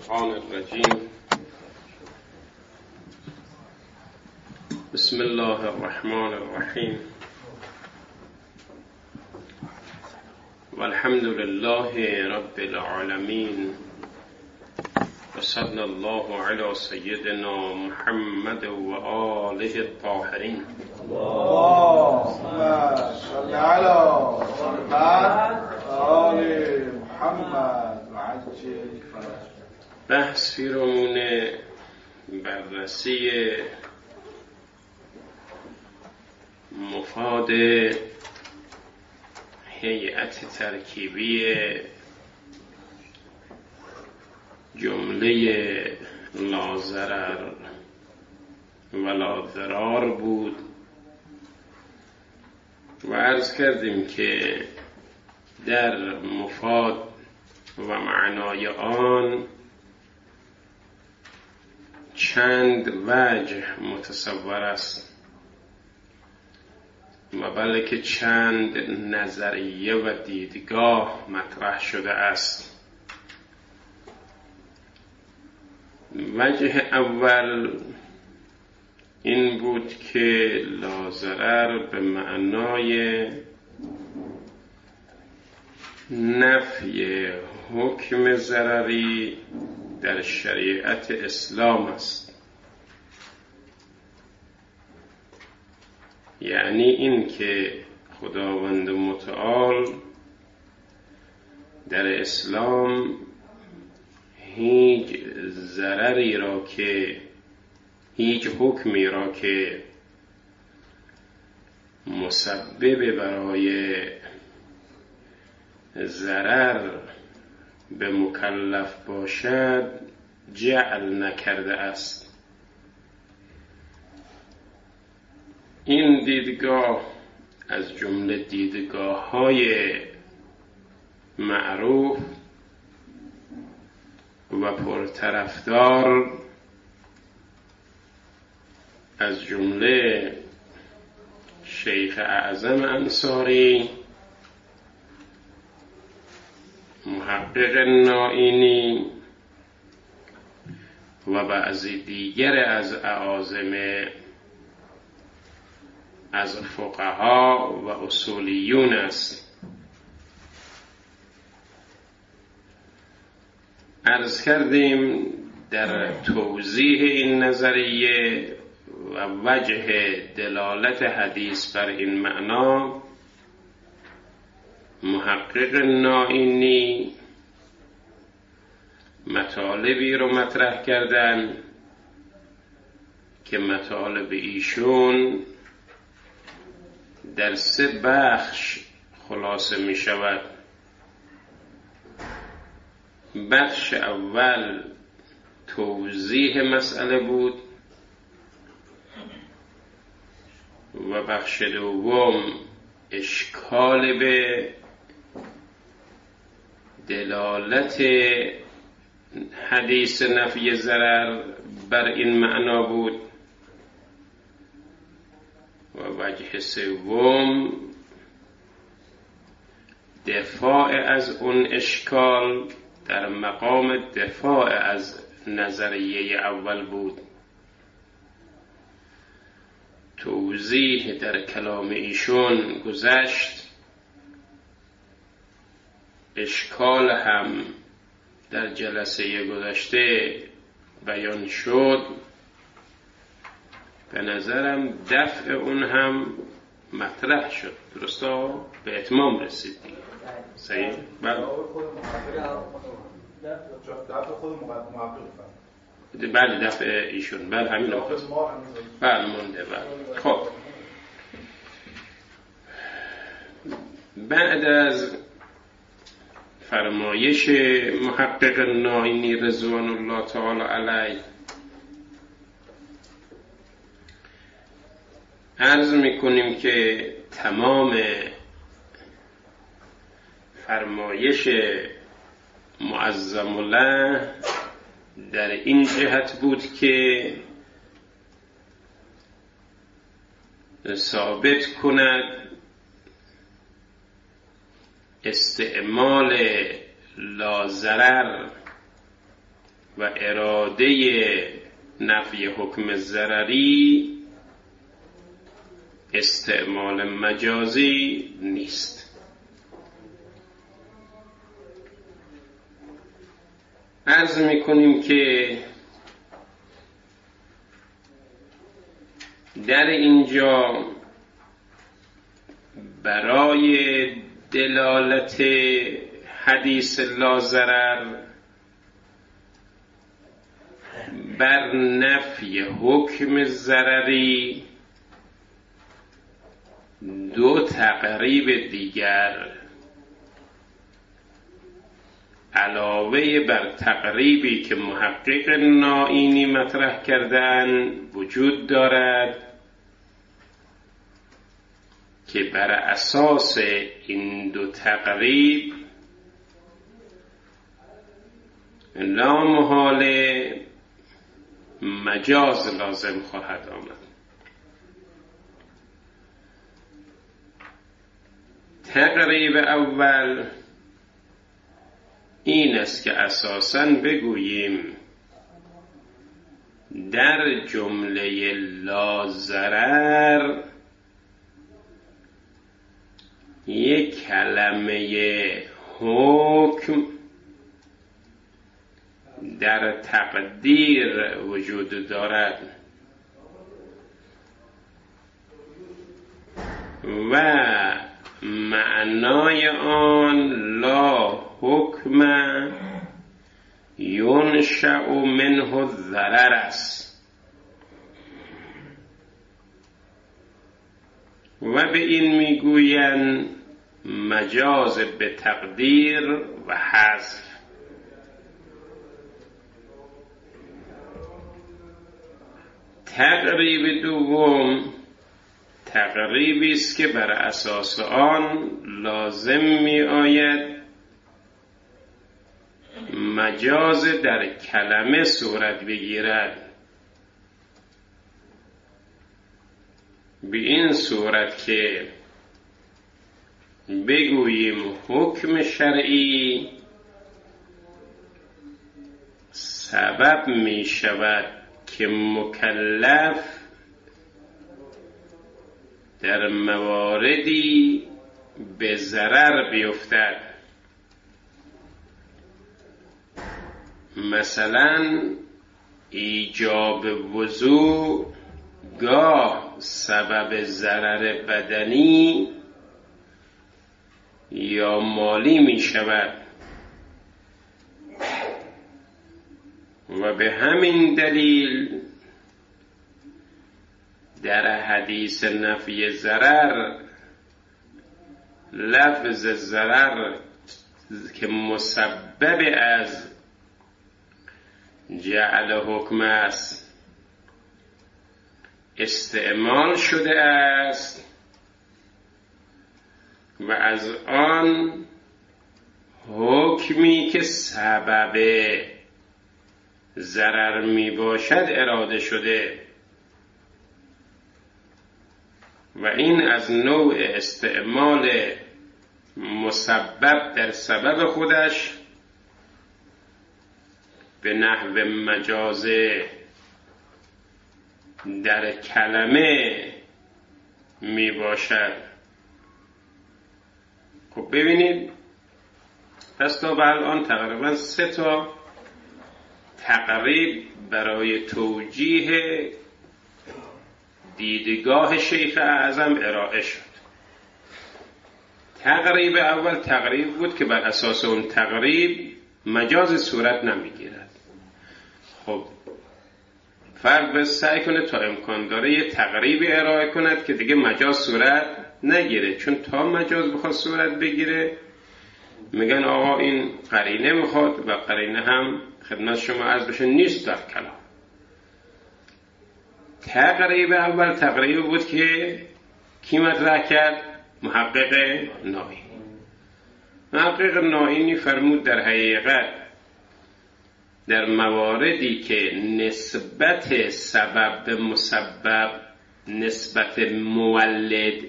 الشیطان الرجیم. بسم الله الرحمن الرحیم والحمد لله رب العالمین و صلی الله علی سیدنا محمد و آله الطاهرین. اللهم صل علی محمد و آل محمد و عجل فرج. بحث پیرامون بررسی مفاد هیئت ترکیبی جمله لا ضرر ولا ضرار بود و عرض کردیم که در مفاد و معنای آن چند وجه متصور است و بلکه چند نظریه و دیدگاه مطرح شده است. وجه اول این بود که لا ضرر به معنای نفی حکم ضرری در شریعت اسلام است، یعنی این که خداوند متعال در اسلام هیچ ضرری را که هیچ حکمی را که مسبب برای ضرر به مکلف باشد جعل نکرده است. این دیدگاه از جمله دیدگاه‌های معروف و پرطرفدار از جمله شیخ اعظم انصاری، محقق نائینی و بعضی دیگر از اعاظم از فقها و اصولیون است. عرض کردیم در توضیح این نظریه و وجه دلالت حدیث بر این معنا محقق نائینی مطالبی رو مطرح کردن که مطالب ایشون در 3 بخش خلاصه می شود. بخش اول توضیح مسئله بود و بخش دوم اشکال به دلالت حدیث نفی ضرر بر این معنا بود و وجه سوم دفاع از اون اشکال در مقام دفاع از نظریه اول بود. توضیح در کلام ایشون گذشت، اشکال هم در جلسه گذشته بیان شد. به نظرم دفع اون هم مطرح شد، درسته؟ به اتمام رسید دیگه. صحیح؟ بله. بله دفع ایشون، بله همین رو خواست. بله مونده. بله. خب بعد از فرمایش محقق نائینی رضوان الله تعالی علیه عرض میکنیم که تمام فرمایش معظم الله در این جهت بود که ثابت کند استعمال لا ضرر و اراده نفی حکم ضرری استعمال مجازی نیست. عرض میکنیم که در اینجا برای دلالت حدیث لا ضرر بر نفی حکم ضرری دو تقریب دیگر علاوه بر تقریبی که محقق نائینی مطرح کردن وجود دارد که بر اساس این دو تقریب لا محاله مجاز لازم خواهد آمد. تقریب اول این است که اساساً بگوییم در جمله لا ضرر یک کلمه حکم در تقدیر وجود دارد و معنای آن لا حکم ینشأ منه الضرر است و به این میگویند مجاز به تقدیر و حذف. تقریب دوم تقریبی است که بر اساس آن لازم می آید مجاز در کلمه صورت بگیرد، به این صورت که بگوییم حکم شرعی سبب می شود که مکلف در مواردی به ضرر بیفتد. مثلا ایجاب وضوء گاه سبب ضرر بدنی یا مالی می شود و به همین دلیل در حدیث نفی ضرر لفظ ضرر که مسبب از جعل حکم است استعمال شده است و از آن حکمی که سبب ضرر می باشد اراده شده و این از نوع استعمال مسبب در سبب خودش به نحو مجازه در کلمه می باشد. خب ببینید، پس تا به الان تقریبا 3 تقریب برای توجیه دیدگاه شیخ اعظم ارائه شد. تقریب اول تقریب بود که بر اساس اون تقریب مجاز صورت نمیگیرد. خب فرد به سعی کنه تا امکان داره یه تقریبی ارائه کند که دیگه مجاز صورت نگیره، چون تا مجاز بخواد صورت بگیره میگن آقا این قرینه میخواد و قرینه هم خدمت شما عرض بشه نیست در کلام. تقریب اول تقریب بود که کی مطرح کرد؟ محقق نائینی. محقق نائینی فرمود در حقیقت در مواردی که نسبت سبب به مسبب، نسبت مولد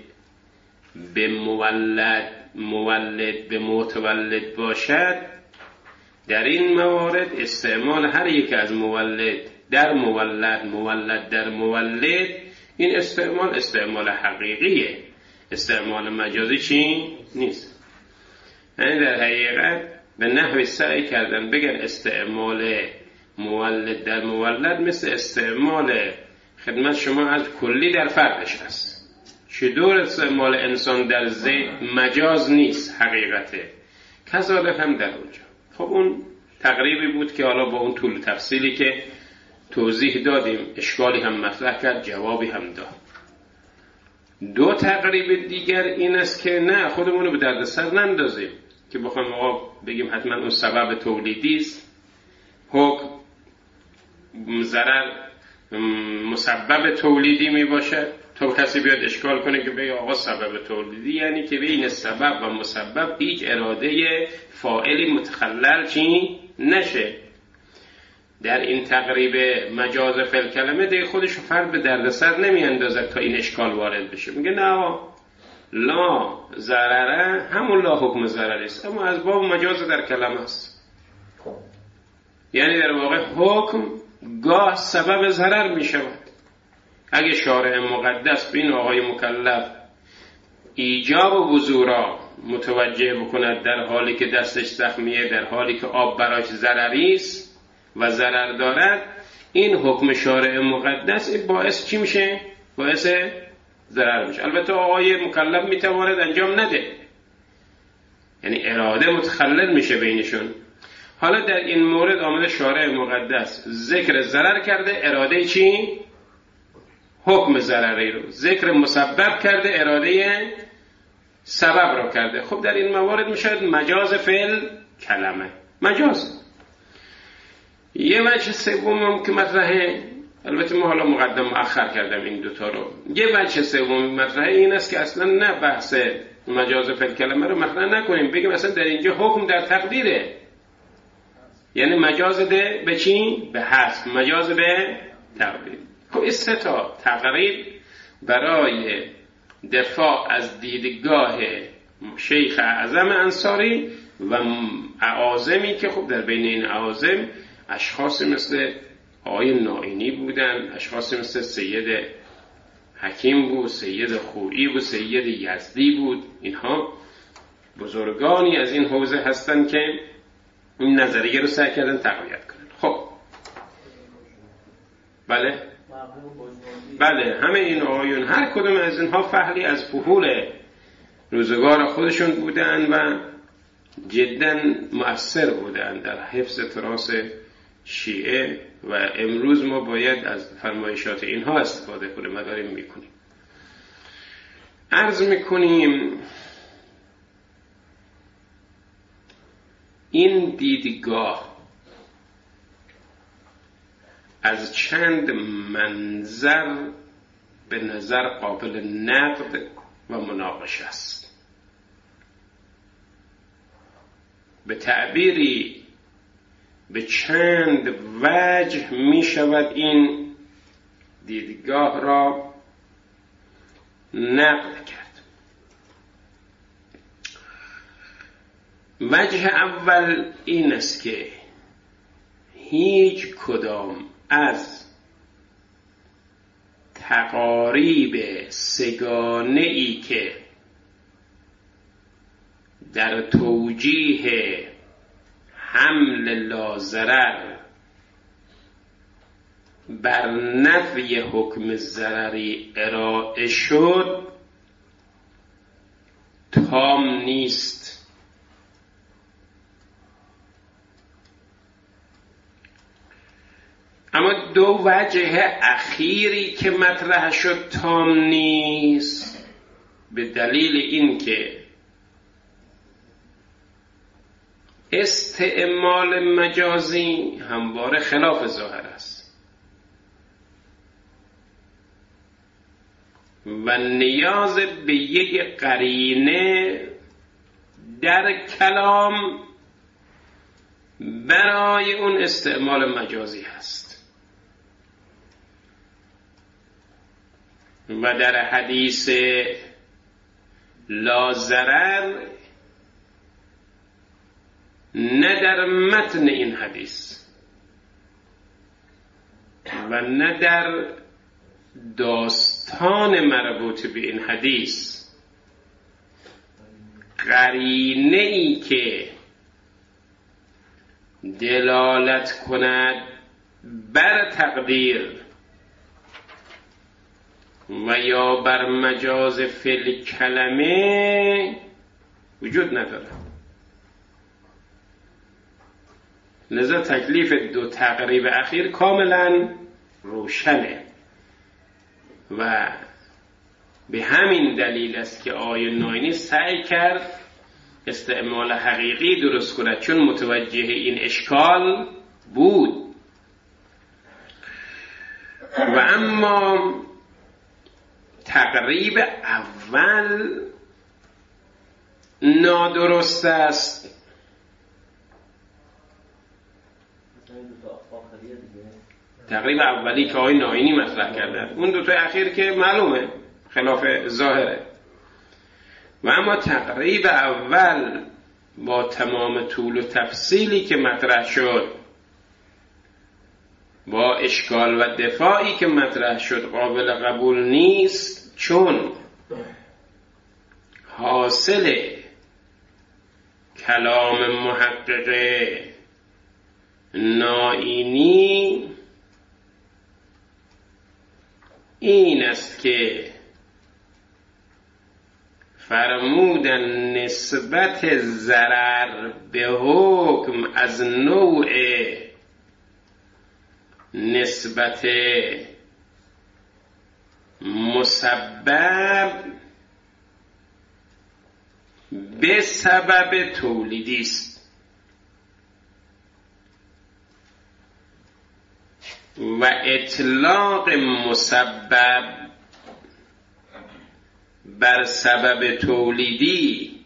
به مولد، مولد به متولد باشد، در این موارد استعمال هر یک از مولد در مولد، مولد در مولد، این استعمال حقیقیه، استعمال مجازی چی نیست. یعنی در حقیقت به نحوی سعی کردن بگن استعمال مولد در مولد مثل استعمال خدمت شما از کلی در فردش هست. چطور استعمال انسان در زید مجاز نیست، حقیقته، کذالک هم در اونجا. خب اون تقریبی بود که حالا با اون طول تفصیلی که توضیح دادیم اشکالی هم مطرح کرد، جوابی هم داد. دو تقریب دیگر این است که نه، خودمونو به دردسر نندازیم که بخوایم آقا بگیم حتما اون سبب تولیدی است، حکم ضرر مسبب تولیدی می باشه، تو کسی بیاد اشکال کنه که بگه آقا سبب تولیدی یعنی که بین سبب و مسبب هیچ اراده فاعلی متخلل چی نشه. در این تقریب مجاز فعل کلمه دیگه خودش فرد به دردسر نمی اندازد تا این اشکال وارد بشه، میگه نه لا ضرره همون لا حکم ضرر است، اما از باب مجاز در کلمه است. یعنی در واقع حکم گاه سبب ضرر می شود. اگه شارع مقدس به این آقای مکلف ایجاب و وضوع متوجه بکند در حالی که دستش زخمیه، در حالی که آب براش ضرری است و ضرر دارد، این حکم شارع مقدس باعث چی میشه؟ باعث ضرر میشه. البته آقای مکلف میتواند انجام نده، یعنی اراده متخلل میشه بینشون. حالا در این مورد آمده شارع مقدس ذکر ضرر کرده، اراده چی؟ حکم ضرری رو ذکر مسبب کرده، اراده سبب رو کرده. خب در این موارد میشه مجاز فعل کلمه، مجاز. یه وجه سوم که مطرحه، البته ما حالا مقدم مؤخر کردم این دوتا رو، یه وجه سوم مطرحه این است که اصلا نه بحث مجاز فعل کلمه رو مطرح نکنیم، بگیم اصلا در اینجا حکم در تقدیره، یعنی مجاز ده به چی؟ به حذف، مجاز به تقدیر. خب این سه تا تقریب برای دفاع از دیدگاه شیخ اعظم انصاری و اعاظمی که خب در بین این اعاظم اشخاصی مثل آقای نائینی بودن، اشخاصی مثل سید حکیم بود، سید خویی بود، سید یزدی بود. اینها بزرگانی از این حوزه هستن که این نظریه رو سعی کردن تقویت کنن. خب بله همه این آقایون هر کدوم از اینها فحلی از فحول روزگار خودشون بودن و جدا مؤثر بودن در حفظ تراث شیعه و امروز ما باید از فرمایشات اینها استفاده کنیم و داریم میکنیم. عرض میکنیم این دیدگاه از چند منظر به نظر قابل نقد و مناقشه است. به تعبیری به چند وجه می شود این دیدگاه را نقد کرد. وجه اول این است که هیچ کدام از تقاریب سگانه‌ای که در توجیه حمل لازرر بر نفی حکم ضرری ارائه شد تام نیست. اما دو وجه اخیری که مطرح شد تام نیست به دلیل اینکه استعمال مجازی همواره خلاف ظاهر است و نیاز به یک قرینه در کلام برای اون استعمال مجازی هست. و در حدیث لا ضرر نه در متن این حدیث و نه در داستان مربوط به این حدیث قرینه ای که دلالت کند بر تقدیر و یا بر مجاز فعل کلمه وجود ندارد. لذا تکلیف دو تقریب اخیر کاملا روشنه و به همین دلیل است که آقای ناینی سعی کرد استعمال حقیقی درست کند، چون متوجه این اشکال بود. و اما تقریب اول نادرست است. تقریب اولی که آقای ناینی مطرح کردن، اون دو تا اخیر که معلومه خلاف ظاهره. و اما تقریب اول با تمام طول و تفصیلی که مطرح شد، با اشکال و دفاعی که مطرح شد، قابل قبول نیست، چون حاصل کلام محقق ناینی این است که فرمودن نسبت ضرر به حکم از نوع نسبت مسبب به سبب تولیدی است و اطلاق مسبب بر سبب تولیدی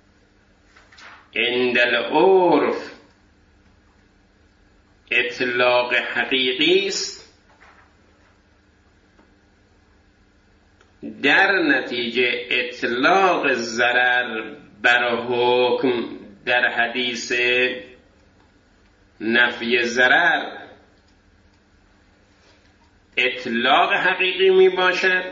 عند العرف اطلاق حقیقی است، در نتیجه اطلاق ضرر بر حکم در حدیث نفی ضرر اطلاق حقیقی می باشد.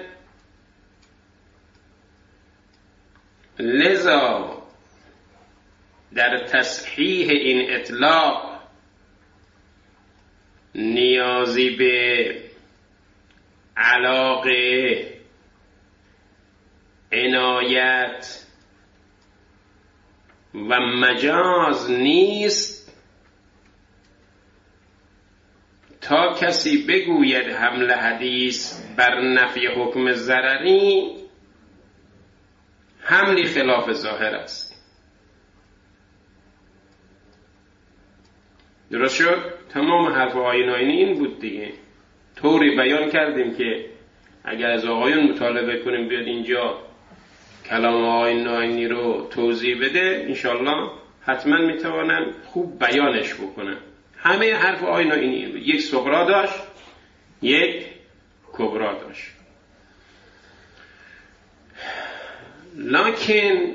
لذا در تصحیح این اطلاق نیازی به علاقه، عنایت و مجاز نیست تا کسی بگوید حمل حدیث بر نفی حکم ضرری حملی خلاف ظاهر است. درست شد؟ تمام حرف آقای ناینی این بود دیگه. طوری بیان کردیم که اگر از آقایون مطالبه کنیم بیاد اینجا کلام آقای ناینی رو توضیح بده، انشالله حتما میتوانن خوب بیانش بکنن. همه حرف آقای ناینی یک صغرا داشت، یک کبرا داشت. لکن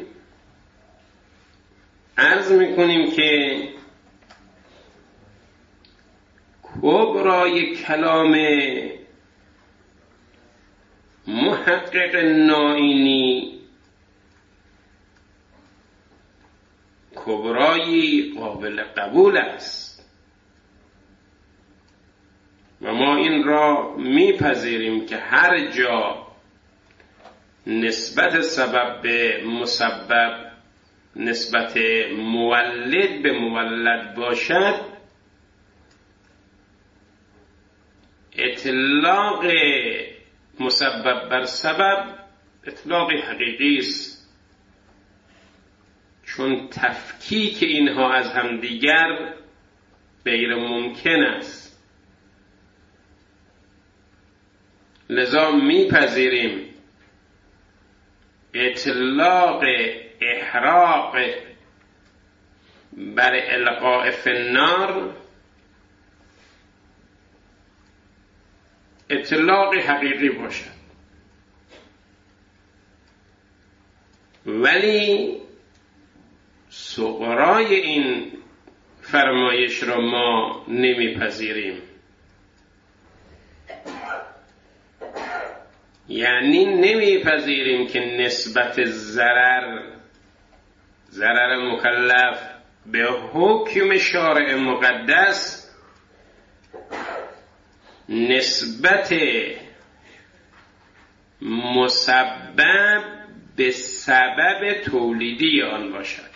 عرض میکنیم که کبرای کلام محقق ناینی کبرایی قابل قبول است و ما این را میپذیریم که هر جا نسبت سبب به مسبب، نسبت مولد به مولد باشد، اطلاق مسبب بر سبب اطلاق حقیقی است، چون تفکیک اینها از همدیگر غیر ممکن است. لذا میپذیریم اطلاق احراق بر القاء فی النار اطلاق حقیقی باشد، ولی صغرای این فرمایش را ما نمیپذیریم. یعنی نمیپذیریم که نسبت ضرر مکلف به حکم شارع مقدس نسبت مسبب به سبب تولیدی آن باشد،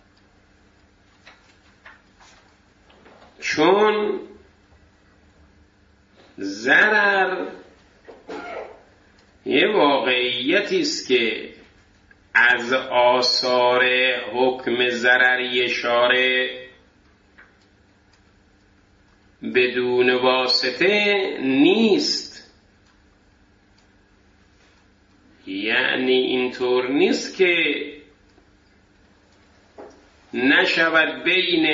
چون ضرر یه واقعیتی است که از آثار حکم ضرری شارع بدون واسطه نیست. یعنی اینطور نیست که نشود بین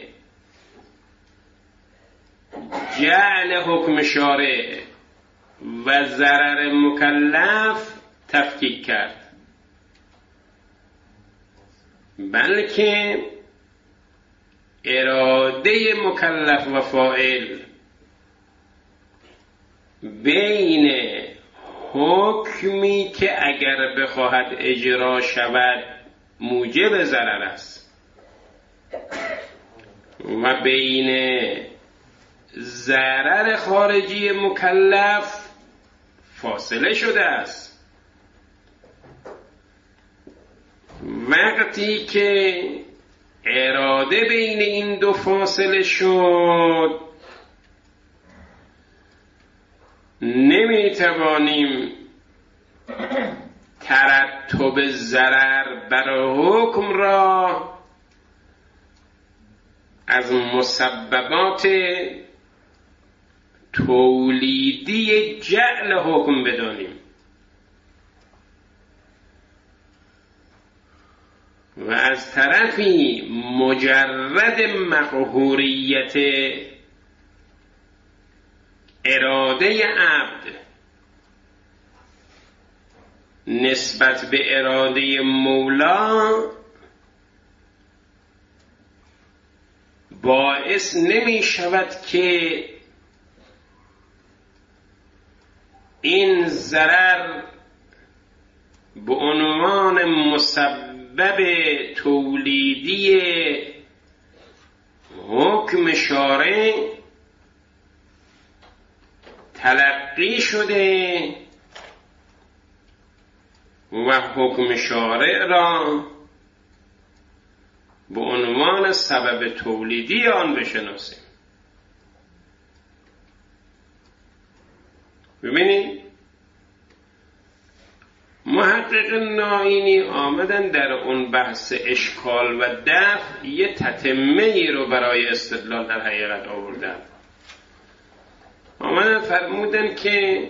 جعل حکم شارع و ضرر مکلف تفکیک کرد، بلکه اراده مکلف و فاعل بین حکمی که اگر بخواهد اجرا شود موجب ضرر است و بین ضرر خارجی مکلف فاصله شده است. وقتی که اراده بین این دو فاصله شد، نمیتوانیم ترتب ضرر بر حکم را از مسببات تولیدی جعل حکم بدانیم و از طرفی مجرد مقهوریت اراده عبد نسبت به اراده مولا باعث نمی شود که این ضرر به عنوان مسبب تولیدی حکم شارع تلقی شده و حکم شارع را به عنوان سبب تولیدی آن بشناسیم. ببینید محقق نائینی آمدن در اون بحث اشکال و دفع یه تتمه ای رو برای استدلال در حقیقت آوردن. آمدن فرمودن که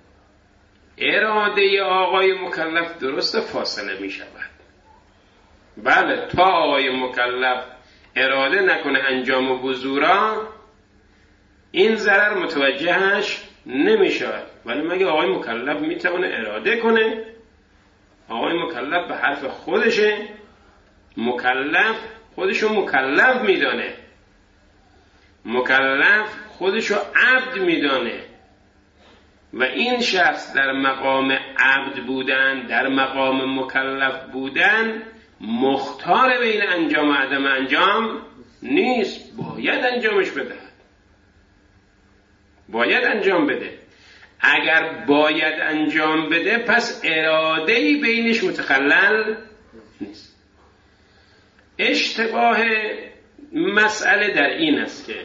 اراده آقای مکلف درست فاصله می شود. بله، تا آقای مکلف اراده نکنه انجام وضو این ضرر متوجهش نمی شود. ولی مگه آقای مکلف می تونه اراده کنه؟ آقای مکلف به حرف خودشه، مکلف خودشو مکلف میدانه، مکلف خودشو عبد میدانه و این شخص در مقام عبد بودن، در مقام مکلف بودن مختار بین انجام و عدم انجام نیست، باید انجامش بده، باید انجام بده. اگر باید انجام بده پس اراده‌ای بینش متخلل نیست. اشتباه مسئله در این است که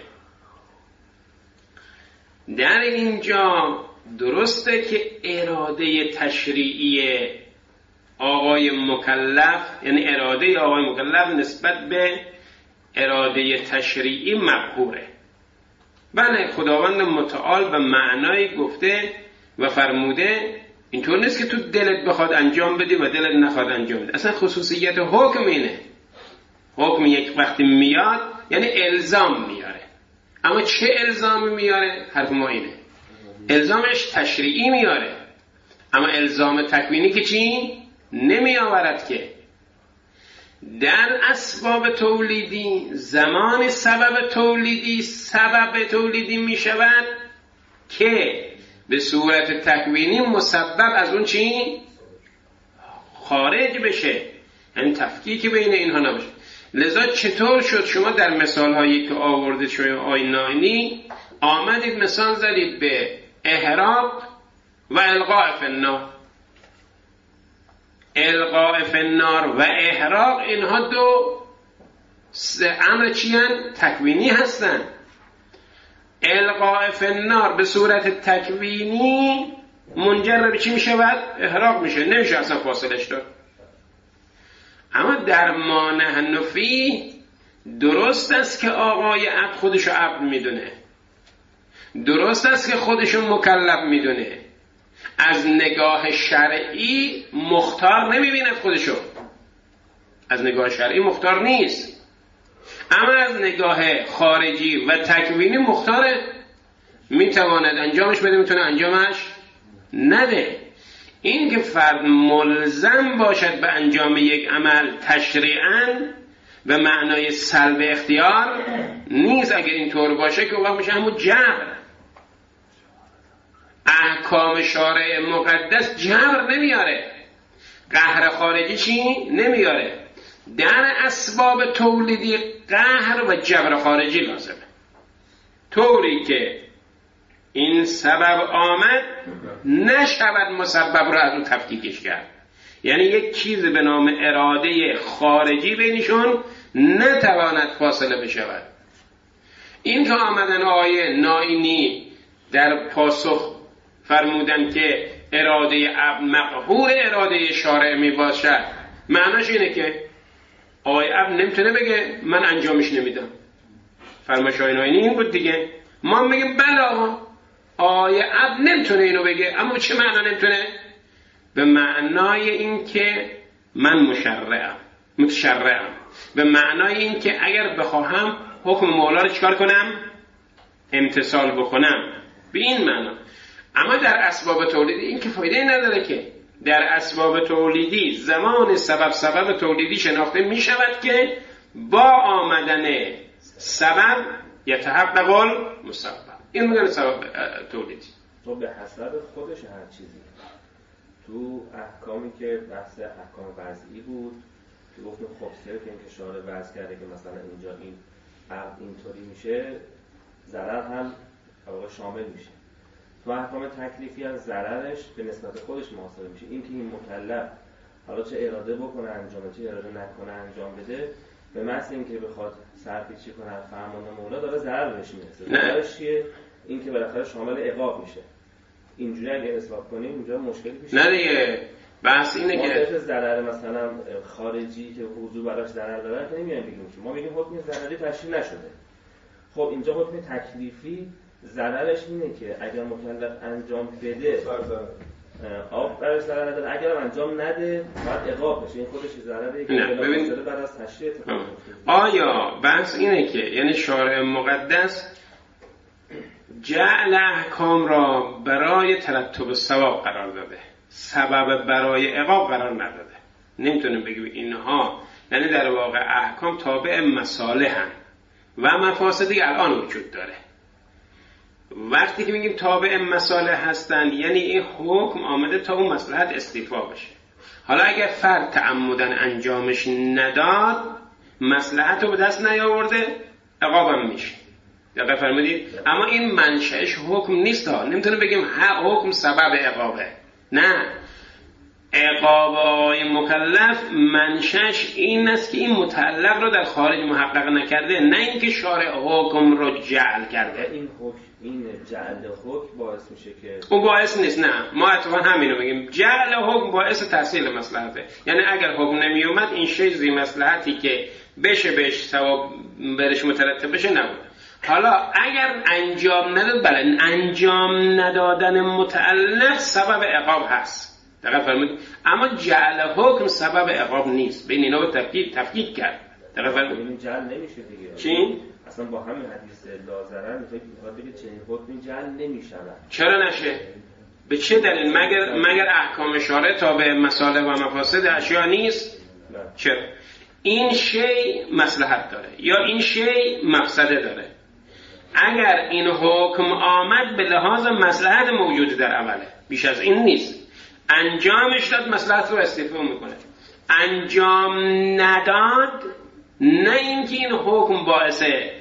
در اینجا درسته که اراده تشریعی آقای مکلف، یعنی اراده آقای مکلف نسبت به اراده تشریعی مقهوره. بله، خداوند متعال به معنای گفته و فرموده اینطور نیست که تو دلت بخواد انجام بدی و دلت نخواد انجام بدی. اصلا خصوصیت حکم اینه. حکم یک وقتی میاد یعنی الزام میاره. اما چه الزامی میاره؟ حرف ما اینه، الزامش تشریعی میاره، اما الزام تکوینی که چی؟ نمی آورد که. در اسباب تولیدی زمان سبب تولیدی می شود که به صورت تکوینی مسبب از اون چی؟ خارج بشه، یعنی تفکیک بین اینها نباشه. لذا چطور شد شما در مثال هایی که آورده شوی آی ناینی آمدید مثال زدید به احراق و القاء فی النار. القاء فی النار و احراق اینها دو امر چی هستند؟ تکوینی هستند. القاء فی النار به صورت تکوینی منجر به چی می شود؟ احراق میشه، نمیشه اصلا فاصلش داد. اما در ما نحن فیه درست است که آقای عبد خودشو عبد میدونه، درست است که خودشو مکلف میدونه، از نگاه شرعی مختار نمیبیند خودشو، از نگاه شرعی مختار نیست، اما از نگاه خارجی و تکوینی مختاره، میتواند انجامش بده میتونه انجامش نده. این که فرد ملزم باشد به انجام یک عمل تشریعاً به معنای سلب اختیار نیست. اگر اینطور باشه که وقت میشه همون جبر. احکام شارع مقدس جبر نمیاره، قهر خارجی چی نمیاره. در اسباب تولیدی قهر و جبر خارجی لازمه، طوری که این سبب آمد نشود مسبب رو از اون تفکیکش کرد. یعنی یک چیز به نام اراده خارجی بینشون نتواند فاصله بشود. این که آمدن آیه ناینی در پاسخ فرمودن که اراده عبد مقهور اراده شارع می باشد، معناش اینه که آیه عبد نمیتونه بگه من انجامش نمیدم. فرمایش آیه ناینی این بود دیگه. ما میگیم بله آیه عبد نمیتونه اینو بگه، اما چه معنا نمیتونه؟ به معنای این که من متشرعم، به معنای این که اگر بخواهم حکم مولا رو چکار کنم؟ امتثال بکنم، به این معنا. اما در اسباب تولیدی این که فایده نداره که در اسباب تولیدی زمان سبب تولیدی شناخته می شود که با آمدن سبب یتحقق المسبب. این میگن سبب تولیدی. تو به حسب خودش هر چیزی. تو احکامی که بحث احکام وضعی بود که گفتیم خب صرف این که شارع وضع کرده که مثلا اینجا این عقد اینطوری میشه، ضرر هم شامل میشه. تو احکام تکلیفی از ضررش به نسبت خودش محاسبه میشه. این که این مکلف حالا چه اراده بکنه انجام چه اراده نکنه انجام بده، به محض اینکه بخواد صرفی چی کنه فرمان مولا داره ضرر بهش میرسه. ضررش چیه؟ این که بالاخره شامل عقاب میشه. اینجوری اگه حساب کنیم اینجا مشکلی پیش نه دیگه. بحث اینه که ضرر مثلا خارجی که وضو براش ضرر داره که نمیایم بگیم که ما میگیم حکم ضرری تشریع نشده. خب اینجا حکم تکلیفی ضررش اینه که اگر مکلف انجام بده آب براش ضرر نداره، اگر انجام نده باید عقاب بشه. این خودش ضرره که ببین بعد از تشریع اتفاق میفته. آیا بحث اینه که یعنی شارع مقدس جعل احکام را برای ترتب ثواب قرار داده، سبب برای عقاب قرار نداده. نمیتونیم بگیم اینها، یعنی در واقع احکام تابع مصالحن و مفاسدی الان وجود داره. وقتی که میگیم تابع مصالح هستن یعنی این حکم آمده تا اون مصلحت استیفا بشه. حالا اگر فرد تعمدن انجامش نداد، مصلحت رو به دست نیاورده، عقابم میشه. دقیق فرمودید؟ اما این منشأش حکم نیست ها. نمیتونه بگیم حکم سبب عقابه. نه، عقاب آقای مکلف منشأش این است که این متعلق رو در خارج محقق نکرده، نه اینکه شارع حکم رو جعل کرده. این جعل حکم باعث میشه که اون باعث نیست. نه، ما اتفاقا همین رو میگیم، جعل حکم باعث تحصیل مصلحته. یعنی اگر حکم نمی اومد این شی مصلحتی که بشه بهش ثواب برش مترتب بشه نبود. حالا اگر انجام نداد، بله انجام ندادن متعلق سبب عقاب هست. دقیق فرمودید؟ اما جعل حکم سبب عقاب نیست. بین اینا رو تفکیک کرد. دقیق فرمودید؟ این جعل نمیشه دیگه. چی؟ اصلا با همین حدیث لا ضرر میخواد بگه چنین حکمی جعل نمیشه. چرا نشه؟ به چه دلیل؟ مگر احکام شارع تابع مصالح و مفاسد اشیا نیست؟ چرا؟ این شی مصلحت داره یا این شی مفسده داره. اگر این حکم آمد به لحاظ مصلحت موجود در عمله، بیش از این نیست. انجامش داد، مصلحت رو استیفا میکنه. انجام نداد، نه اینکه این حکم باعث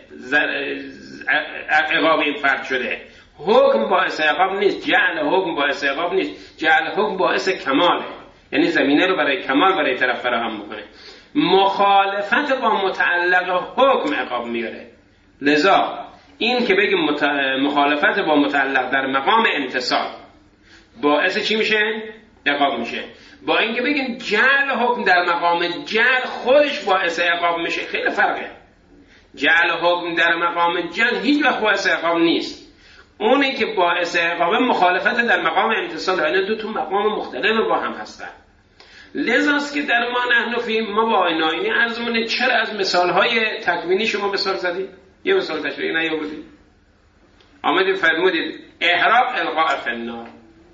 عقاب این فرد شده. حکم باعث عقاب نیست، جعل حکم باعث عقاب نیست، جعل حکم باعث کماله، یعنی زمینه رو برای کمال برای طرف فراهم میکنه. مخالفت با متعلق حکم عقاب میاره. لذا این که بگیم مخالفت با متعلق در مقام امتصال باعث چی میشه؟ عقاب میشه. با اینکه بگیم جعل حکم در مقام جعل خودش باعث عقاب میشه، خیلی فرقه. جعل حکم در مقام جعل هیچ وقت باعث عقاب نیست. اونی که باعث عقاب مخالفت در مقام امتصال، یعنی دو تا مقام مختلف با هم هستن. لذاست که در ما نحنفی ما با آیناینی عرضمونه چرا از مثالهای تکوینی شما مثال زدید؟ یه مثال تشریعی نیاوردید. آمدید فرمودید احراق القاء فی النار،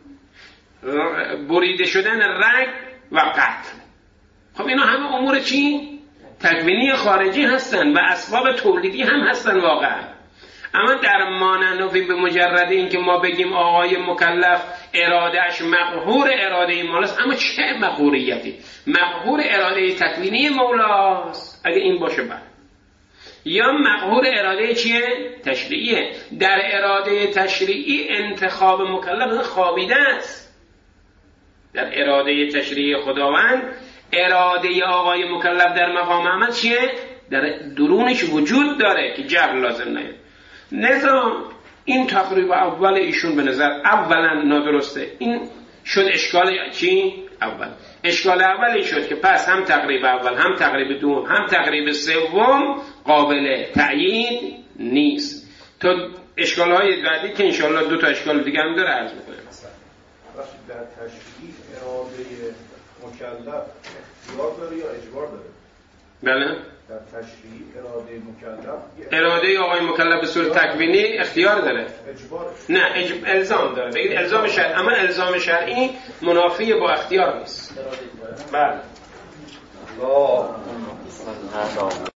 بریده شدن رگ و قتل. خب اینا همه امور چی؟ تکوینی خارجی هستن و اسباب تولیدی هم هستن واقعا. اما در ما نحنفی به مجرد این که ما بگیم آقای مکلف ارادهش مقهور اراده مولاست، اما چه مقهوریتی؟ مقهور اراده تکوینی مولاست اگه این باشه بعد، یا مقهور اراده چیه؟ تشریعیه. در اراده تشریعی انتخاب مکلف خوابیده است. در اراده تشریعی خداوند اراده آقای مکلف در مقام عمل چیه؟ در درونش وجود داره که جبر لازم نیست. لذا این تقریب اول ایشون به نظر اولا نادرسته. این شد اشکال چی؟ اول. اشکال اول این شد که پس هم تقریب اول هم تقریب دوم هم تقریب سوم قابل تأیید نیست. تو اشکال های بعدی که انشاءالله دو تا اشکال دیگه هم داره عرض میکنه. در تشریع اراده مکلف اختیار داره یا اجبار داره؟ بله. در تشریع اراده مکلف اراده آقای مکلف به صورت تکوینی اختیار داره. اجبار؟ نه الزام داره. بگید الزام شرعی، اما الزام شرعی منافی با اختیار نیست. بله.